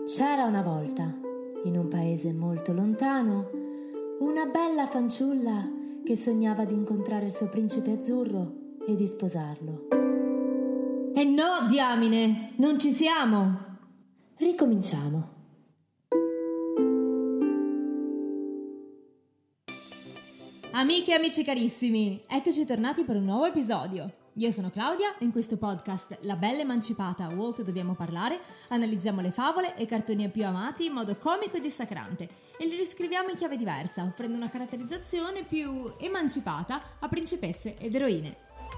C'era una volta, in un paese molto lontano, una bella fanciulla che sognava di incontrare il suo principe azzurro e di sposarlo. E no, diamine, non ci siamo! Ricominciamo. Amiche e amici carissimi, eccoci tornati per un nuovo episodio. Io sono Claudia e in questo podcast La Bella Emancipata, Walt Dobbiamo Parlare, analizziamo le favole e i cartoni più amati in modo comico e dissacrante e li riscriviamo in chiave diversa, offrendo una caratterizzazione più emancipata a principesse ed eroine.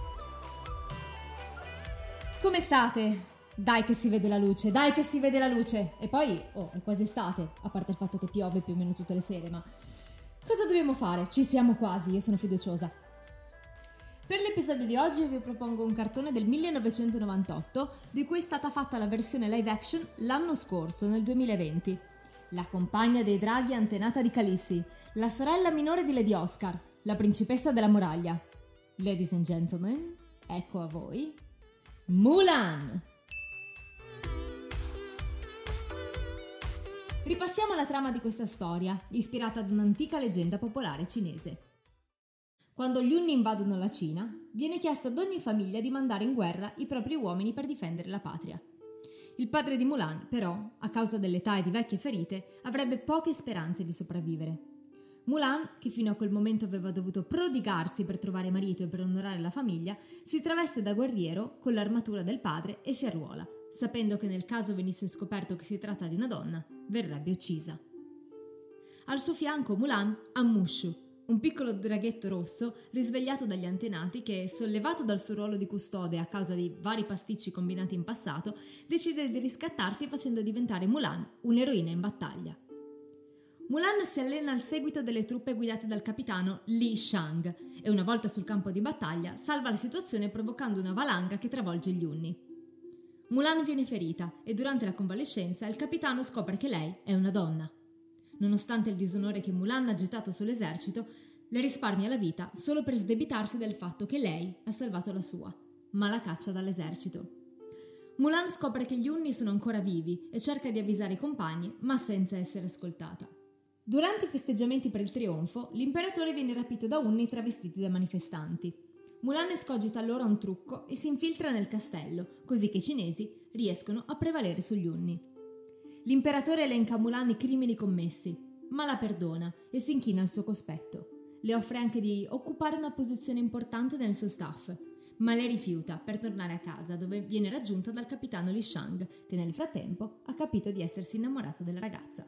Come state? Dai che si vede la luce, dai che si vede la luce! E poi, è quasi estate, a parte il fatto che piove più o meno tutte le sere, ma cosa dobbiamo fare? Ci siamo quasi, io sono fiduciosa. Per l'episodio di oggi vi propongo un cartone del 1998 di cui è stata fatta la versione live action l'anno scorso, nel 2020. La compagna dei draghi antenata di Khaleesi, la sorella minore di Lady Oscar, la principessa della Muraglia. Ladies and gentlemen, ecco a voi Mulan! Ripassiamo la trama di questa storia, ispirata ad un'antica leggenda popolare cinese. Quando gli Unni invadono la Cina, viene chiesto ad ogni famiglia di mandare in guerra i propri uomini per difendere la patria. Il padre di Mulan, però, a causa dell'età e di vecchie ferite, avrebbe poche speranze di sopravvivere. Mulan, che fino a quel momento aveva dovuto prodigarsi per trovare marito e per onorare la famiglia, si traveste da guerriero con l'armatura del padre e si arruola, sapendo che nel caso venisse scoperto che si tratta di una donna, verrebbe uccisa. Al suo fianco Mulan ha Mushu, un piccolo draghetto rosso risvegliato dagli antenati che, sollevato dal suo ruolo di custode a causa di vari pasticci combinati in passato, decide di riscattarsi facendo diventare Mulan un'eroina in battaglia. Mulan si allena al seguito delle truppe guidate dal capitano Li Shang e una volta sul campo di battaglia salva la situazione provocando una valanga che travolge gli Unni. Mulan viene ferita e durante la convalescenza il capitano scopre che lei è una donna. Nonostante il disonore che Mulan ha gettato sull'esercito, le risparmia la vita solo per sdebitarsi del fatto che lei ha salvato la sua, ma la caccia dall'esercito. Mulan scopre che gli Unni sono ancora vivi e cerca di avvisare i compagni, ma senza essere ascoltata. Durante i festeggiamenti per il trionfo, l'imperatore viene rapito da Unni travestiti da manifestanti. Mulan escogita allora un trucco e si infiltra nel castello, così che i cinesi riescono a prevalere sugli Unni. L'imperatore elenca a Mulan i crimini commessi, ma la perdona e si inchina al suo cospetto. Le offre anche di occupare una posizione importante nel suo staff, ma lei rifiuta per tornare a casa, dove viene raggiunta dal capitano Li Shang, che nel frattempo ha capito di essersi innamorato della ragazza.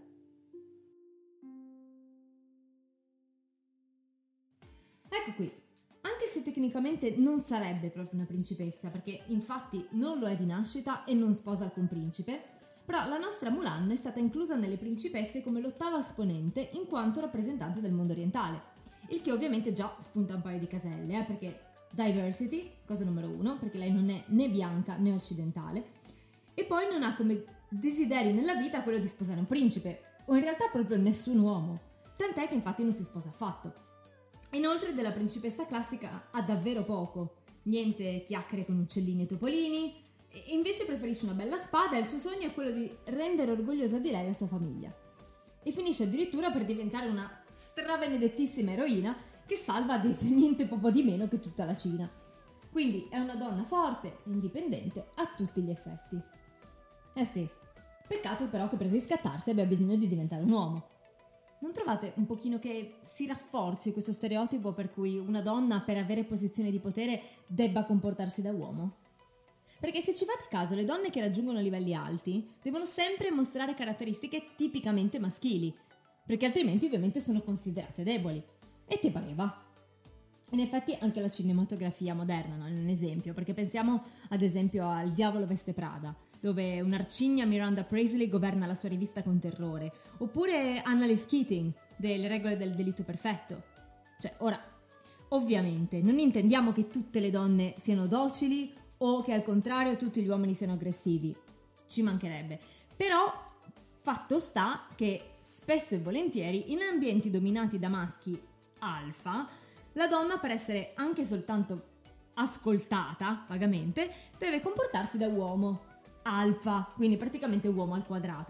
Ecco qui, anche se tecnicamente non sarebbe proprio una principessa, perché infatti non lo è di nascita e non sposa alcun principe, però la nostra Mulan è stata inclusa nelle principesse come l'ottava esponente in quanto rappresentante del mondo orientale, il che ovviamente già spunta un paio di caselle, perché diversity, cosa numero 1, perché lei non è né bianca né occidentale, e poi non ha come desiderio nella vita quello di sposare un principe, o in realtà proprio nessun uomo, tant'è che infatti non si sposa affatto. Inoltre della principessa classica ha davvero poco, niente chiacchiere con uccellini e topolini. Invece preferisce una bella spada e il suo sogno è quello di rendere orgogliosa di lei la sua famiglia. E finisce addirittura per diventare una strabenedettissima eroina che salva niente poco di meno che tutta la Cina. Quindi è una donna forte e indipendente a tutti gli effetti. Sì, peccato però che per riscattarsi abbia bisogno di diventare un uomo. Non trovate un pochino che si rafforzi questo stereotipo per cui una donna per avere posizione di potere debba comportarsi da uomo? Perché se ci fate caso, le donne che raggiungono livelli alti devono sempre mostrare caratteristiche tipicamente maschili, perché altrimenti ovviamente sono considerate deboli. E ti pareva? In effetti anche la cinematografia moderna non è un esempio, perché pensiamo ad esempio al Diavolo veste Prada, dove un'arcigna Miranda Priestly governa la sua rivista con terrore, oppure Annalise Keating, delle regole del delitto perfetto. Ora, ovviamente non intendiamo che tutte le donne siano docili o che al contrario tutti gli uomini siano aggressivi, ci mancherebbe. Però fatto sta che spesso e volentieri in ambienti dominati da maschi alfa, la donna per essere anche soltanto ascoltata vagamente deve comportarsi da uomo alfa, quindi praticamente uomo al quadrato.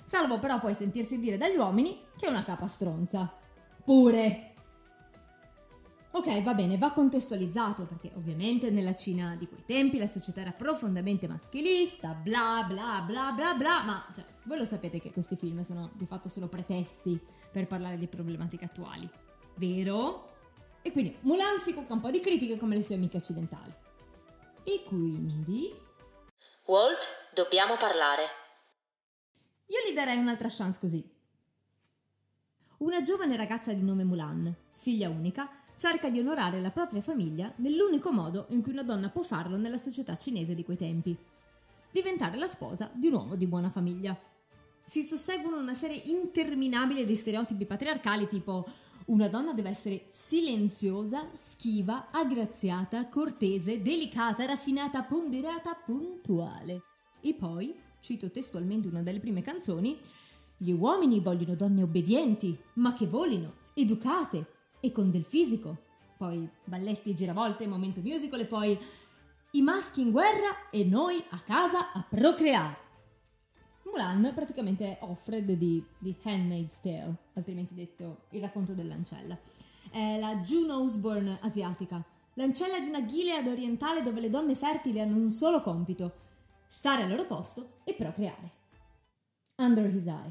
salvo però poi sentirsi dire dagli uomini che è una capa stronza. Pure! Ok, va bene, va contestualizzato, perché ovviamente nella Cina di quei tempi la società era profondamente maschilista, bla bla bla bla bla, ma cioè, voi lo sapete che questi film sono di fatto solo pretesti per parlare di problematiche attuali, vero? E quindi Mulan si cucca un po' di critiche come le sue amiche occidentali. E quindi... Walt, dobbiamo parlare. Io gli darei un'altra chance così. Una giovane ragazza di nome Mulan, figlia unica, cerca di onorare la propria famiglia nell'unico modo in cui una donna può farlo nella società cinese di quei tempi: diventare la sposa di un uomo di buona famiglia. Si susseguono una serie interminabile di stereotipi patriarcali tipo una donna deve essere silenziosa, schiva, aggraziata, cortese, delicata, raffinata, ponderata, puntuale. E poi, cito testualmente una delle prime canzoni, gli uomini vogliono donne obbedienti, ma che volino, educate e con del fisico. Poi balletti, giravolte, momento musical e poi i maschi in guerra e noi a casa a procreare. Mulan praticamente Offred di Handmaid's Tale, altrimenti detto il racconto dell'ancella. È la June Osborne asiatica, l'ancella di una Gilead orientale dove le donne fertili hanno un solo compito: stare al loro posto e procreare. Under his eye.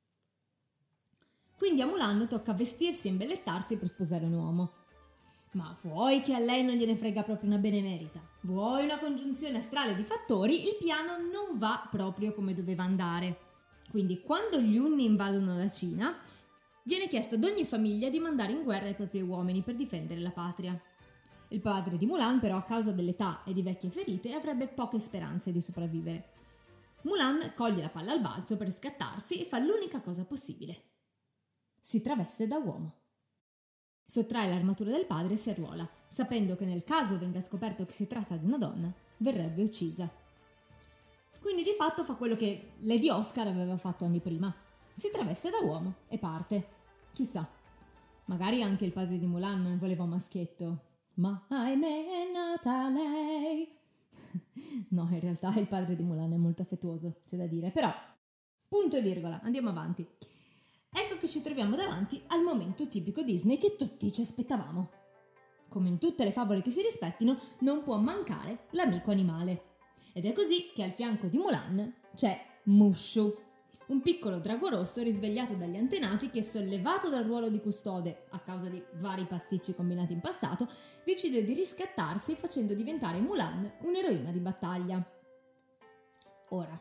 Quindi a Mulan tocca vestirsi e imbellettarsi per sposare un uomo. Ma vuoi che a lei non gliene frega proprio una benemerita? Vuoi una congiunzione astrale di fattori? Il piano non va proprio come doveva andare. Quindi quando gli Unni invadono la Cina, viene chiesto ad ogni famiglia di mandare in guerra i propri uomini per difendere la patria. Il padre di Mulan però, a causa dell'età e di vecchie ferite, avrebbe poche speranze di sopravvivere. Mulan coglie la palla al balzo per scattarsi e fa l'unica cosa possibile: si traveste da uomo. Sottrae l'armatura del padre e si arruola, sapendo che nel caso venga scoperto che si tratta di una donna, verrebbe uccisa. Quindi di fatto fa quello che Lady Oscar aveva fatto anni prima: si traveste da uomo e parte. Chissà, magari anche il padre di Mulan voleva un maschietto, ma ahimè è nata lei. No, in realtà il padre di Mulan è molto affettuoso, c'è da dire, però punto e virgola, andiamo avanti. Ecco che ci troviamo davanti al momento tipico Disney che tutti ci aspettavamo. Come in tutte le favole che si rispettino, non può mancare l'amico animale. Ed è così che al fianco di Mulan c'è Mushu, un piccolo drago rosso risvegliato dagli antenati che, sollevato dal ruolo di custode a causa di vari pasticci combinati in passato, decide di riscattarsi facendo diventare Mulan un'eroina di battaglia. Ora,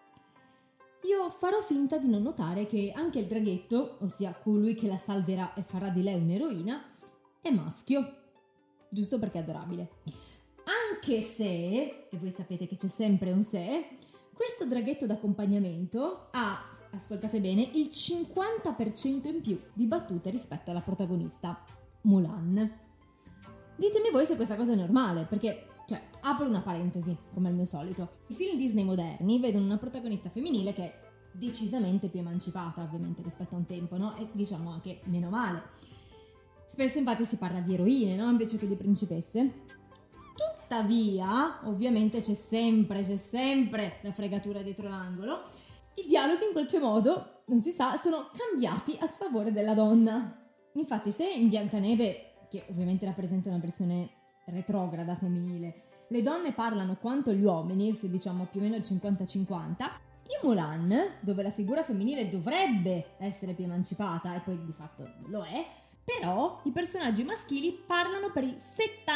io farò finta di non notare che anche il draghetto, ossia colui che la salverà e farà di lei un'eroina, è maschio, giusto perché è adorabile. Anche se, e voi sapete che c'è sempre un se, questo draghetto d'accompagnamento ha, ascoltate bene, il 50% in più di battute rispetto alla protagonista, Mulan. Ditemi voi se questa cosa è normale, perché, apro una parentesi, come al mio solito. I film Disney moderni vedono una protagonista femminile che è decisamente più emancipata, ovviamente, rispetto a un tempo, no? E diciamo anche meno male. Spesso infatti si parla di eroine, no? Invece che di principesse. Tuttavia, ovviamente c'è sempre la fregatura dietro l'angolo. I dialoghi in qualche modo, non si sa, sono cambiati a sfavore della donna. Infatti se in Biancaneve, che ovviamente rappresenta una versione retrograda femminile, le donne parlano quanto gli uomini, se diciamo più o meno il 50-50, in Mulan, dove la figura femminile dovrebbe essere più emancipata, e poi di fatto lo è, però i personaggi maschili parlano per il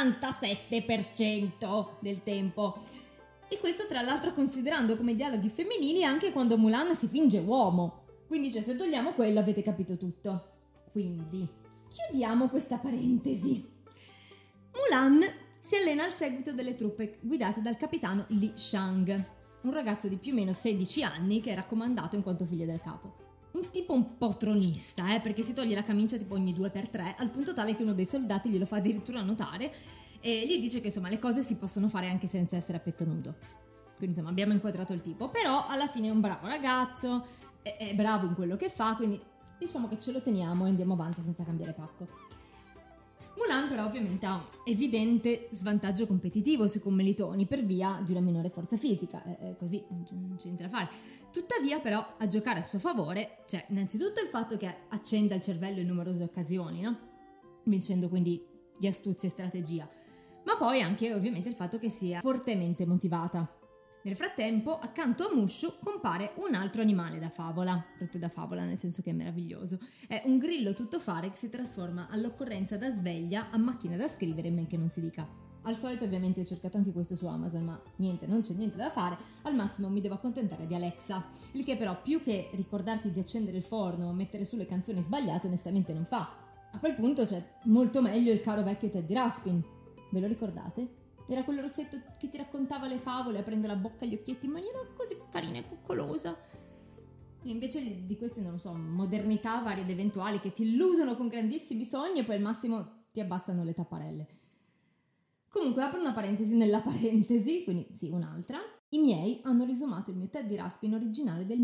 77% del tempo. E questo tra l'altro considerando come dialoghi femminili anche quando Mulan si finge uomo. Quindi se togliamo quello avete capito tutto. Quindi chiudiamo questa parentesi. Mulan si allena al seguito delle truppe guidate dal capitano Li Shang, un ragazzo di più o meno 16 anni che è raccomandato in quanto figlio del capo. Un tipo un po' tronista, perché si toglie la camicia tipo ogni 2x3, al punto tale che uno dei soldati glielo fa addirittura notare e gli dice che insomma le cose si possono fare anche senza essere a petto nudo. Quindi insomma abbiamo inquadrato il tipo, però alla fine è un bravo ragazzo, è bravo in quello che fa, quindi diciamo che ce lo teniamo e andiamo avanti senza cambiare pacco. Mulan però ovviamente ha un evidente svantaggio competitivo sui commilitoni per via di una minore forza fisica, così non c'è niente da fare. Tuttavia però a giocare a suo favore c'è innanzitutto il fatto che accenda il cervello in numerose occasioni, no? Vincendo quindi di astuzia e strategia, ma poi anche ovviamente il fatto che sia fortemente motivata. Nel frattempo, accanto a Mushu compare un altro animale da favola, proprio da favola nel senso che è meraviglioso. È un grillo tuttofare che si trasforma all'occorrenza da sveglia a macchina da scrivere, men che non si dica. Al solito ovviamente ho cercato anche questo su Amazon, ma niente, non c'è niente da fare, al massimo mi devo accontentare di Alexa, il che però più che ricordarti di accendere il forno o mettere su le canzoni sbagliate onestamente non fa. A quel punto c'è molto meglio il caro vecchio Teddy Ruxpin, ve lo ricordate? Era quel rossetto che ti raccontava le favole aprendo la bocca e gli occhietti in maniera così carina e coccolosa. E invece di queste, non lo so, modernità varie ed eventuali che ti illudono con grandissimi sogni e poi al massimo ti abbassano le tapparelle. Comunque apro una parentesi nella parentesi, quindi sì, un'altra. I miei hanno risumato il mio Teddy Ruxpin originale del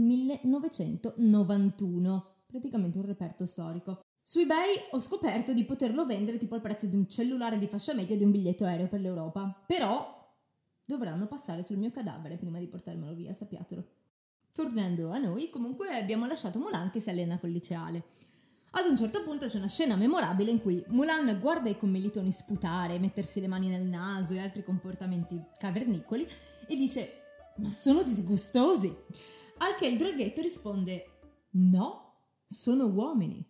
1991, praticamente un reperto storico. Su eBay ho scoperto di poterlo vendere tipo al prezzo di un cellulare di fascia media e di un biglietto aereo per l'Europa. Però dovranno passare sul mio cadavere prima di portarmelo via, sappiatelo. Tornando a noi, comunque abbiamo lasciato Mulan che si allena col liceale. Ad un certo punto c'è una scena memorabile in cui Mulan guarda i commilitoni sputare, mettersi le mani nel naso e altri comportamenti cavernicoli e dice «Ma sono disgustosi!» Al che il draghetto risponde «No, sono uomini!»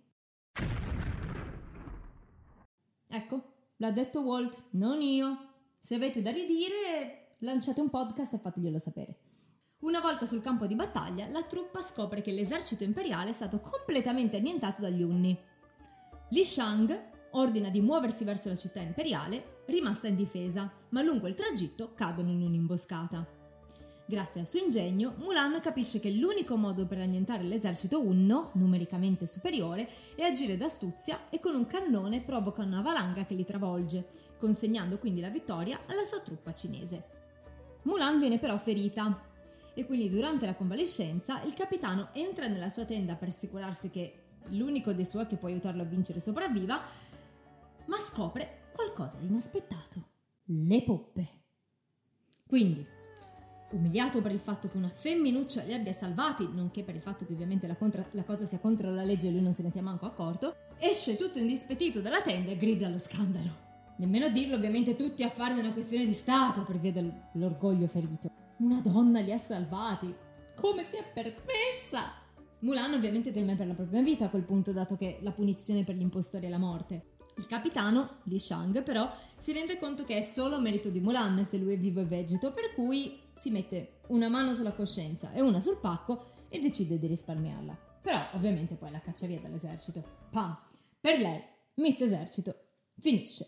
Ecco, l'ha detto Walt, non io. Se avete da ridire, lanciate un podcast e fateglielo sapere. Una volta sul campo di battaglia, la truppa scopre che l'esercito imperiale è stato completamente annientato dagli Unni. Li Shang ordina di muoversi verso la città imperiale, rimasta indifesa, ma lungo il tragitto cadono in un'imboscata. Grazie al suo ingegno, Mulan capisce che l'unico modo per annientare l'esercito Unno, numericamente superiore, è agire d'astuzia e con un cannone provoca una valanga che li travolge, consegnando quindi la vittoria alla sua truppa cinese. Mulan viene però ferita e quindi durante la convalescenza il capitano entra nella sua tenda per assicurarsi che l'unico dei suoi che può aiutarlo a vincere sopravviva, ma scopre qualcosa di inaspettato: le poppe. Quindi, umiliato per il fatto che una femminuccia li abbia salvati, nonché per il fatto che ovviamente la cosa sia contro la legge e lui non se ne sia manco accorto, esce tutto indispettito dalla tenda e grida allo scandalo. Nemmeno a dirlo, ovviamente tutti a farne una questione di stato per via dell'orgoglio ferito. Una donna li ha salvati. Come si è permessa? Mulan ovviamente teme per la propria vita a quel punto, dato che la punizione per gli impostori è la morte. Il capitano, Li Shang, però, si rende conto che è solo merito di Mulan se lui è vivo e vegeto, per cui si mette una mano sulla coscienza e una sul pacco e decide di risparmiarla. Però ovviamente poi la caccia via dall'esercito. Pam! Per lei, Miss Esercito, finisce.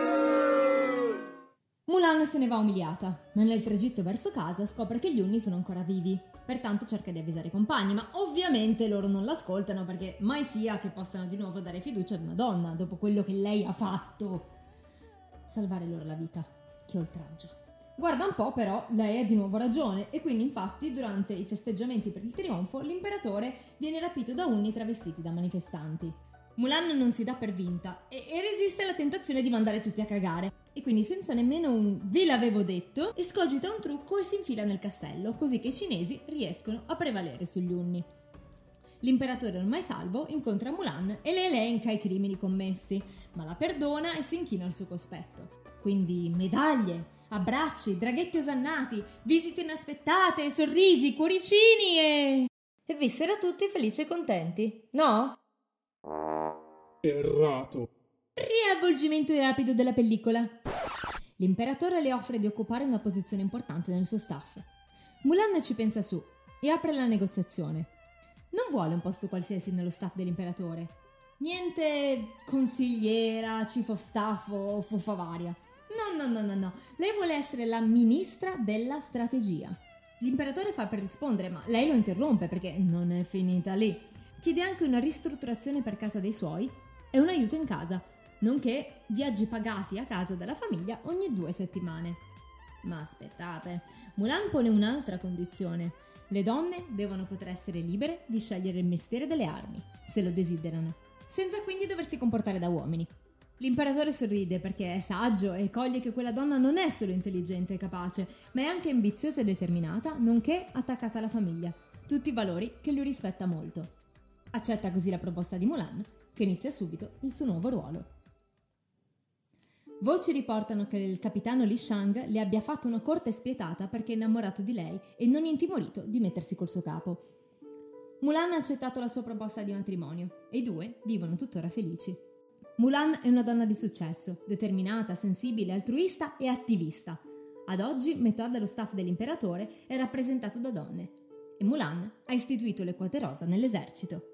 Mulan se ne va umiliata, ma nel tragitto verso casa scopre che gli Unni sono ancora vivi. Pertanto cerca di avvisare i compagni, ma ovviamente loro non l'ascoltano perché mai sia che possano di nuovo dare fiducia ad una donna dopo quello che lei ha fatto. Salvare loro la vita, che oltraggio. Guarda un po', però, lei ha di nuovo ragione e quindi infatti durante i festeggiamenti per il trionfo l'imperatore viene rapito da Unni travestiti da manifestanti. Mulan non si dà per vinta e resiste alla tentazione di mandare tutti a cagare e quindi senza nemmeno un "vi l'avevo detto" escogita un trucco e si infila nel castello, così che i cinesi riescono a prevalere sugli Unni. L'imperatore ormai salvo incontra Mulan e le elenca i crimini commessi, ma la perdona e si inchina al suo cospetto. Quindi medaglie, abbracci, draghetti osannati, visite inaspettate, sorrisi, cuoricini e vissero tutti felici e contenti, no? Errato. Riavvolgimento rapido della pellicola. L'imperatore le offre di occupare una posizione importante nel suo staff. Mulan ci pensa su e apre la negoziazione. Non vuole un posto qualsiasi nello staff dell'imperatore. Niente consigliera, chief of staff o fuffa varia. No. Lei vuole essere la ministra della strategia. L'imperatore fa per rispondere, ma lei lo interrompe perché non è finita lì. Chiede anche una ristrutturazione per casa dei suoi e un aiuto in casa, nonché viaggi pagati a casa della famiglia ogni 2 settimane. Ma aspettate, Mulan pone un'altra condizione. Le donne devono poter essere libere di scegliere il mestiere delle armi, se lo desiderano, senza quindi doversi comportare da uomini. L'imperatore sorride perché è saggio e coglie che quella donna non è solo intelligente e capace, ma è anche ambiziosa e determinata, nonché attaccata alla famiglia. tutti valori che lui rispetta molto. Accetta così la proposta di Mulan, che inizia subito il suo nuovo ruolo. Voci riportano che il capitano Li Shang le abbia fatto una corte spietata perché è innamorato di lei e non intimorito di mettersi col suo capo. Mulan ha accettato la sua proposta di matrimonio e i due vivono tuttora felici. Mulan è una donna di successo, determinata, sensibile, altruista e attivista. Ad oggi metà dello staff dell'imperatore è rappresentato da donne e Mulan ha istituito le quote rosa nell'esercito.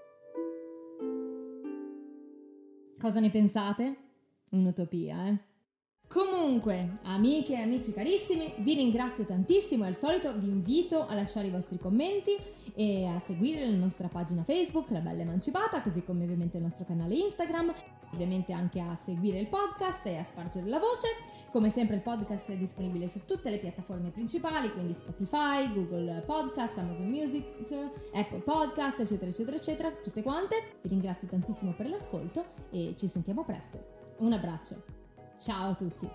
Cosa ne pensate? Un'utopia, eh? Comunque, amiche e amici carissimi, vi ringrazio tantissimo e al solito vi invito a lasciare i vostri commenti e a seguire la nostra pagina Facebook, La Bella Emancipata, così come ovviamente il nostro canale Instagram, ovviamente anche a seguire il podcast e a spargere la voce. Come sempre il podcast è disponibile su tutte le piattaforme principali, quindi Spotify, Google Podcast, Amazon Music, Apple Podcast, eccetera, eccetera, eccetera, tutte quante. Vi ringrazio tantissimo per l'ascolto e ci sentiamo presto. Un abbraccio. Ciao a tutti.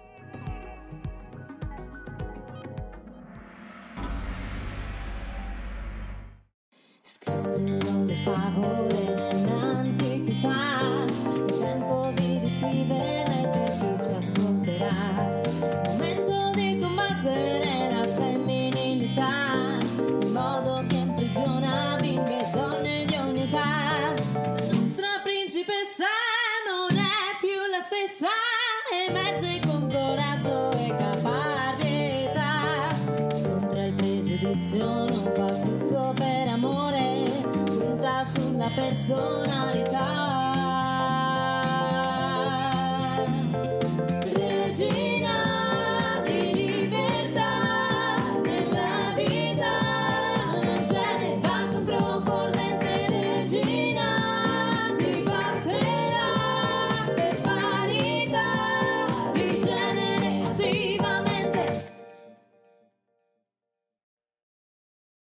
Scrissero le favole nell'antichità, è tempo di riscriverle per chi ci ascolterà. Momento di combattere la femminilità, in modo che imprigiona bimbe e donne di ogni età. La nostra principessa non è più la stessa, emerge con coraggio e caparbietà, scontra il pregiudizio, non fa tutto per amore, punta sulla personalità.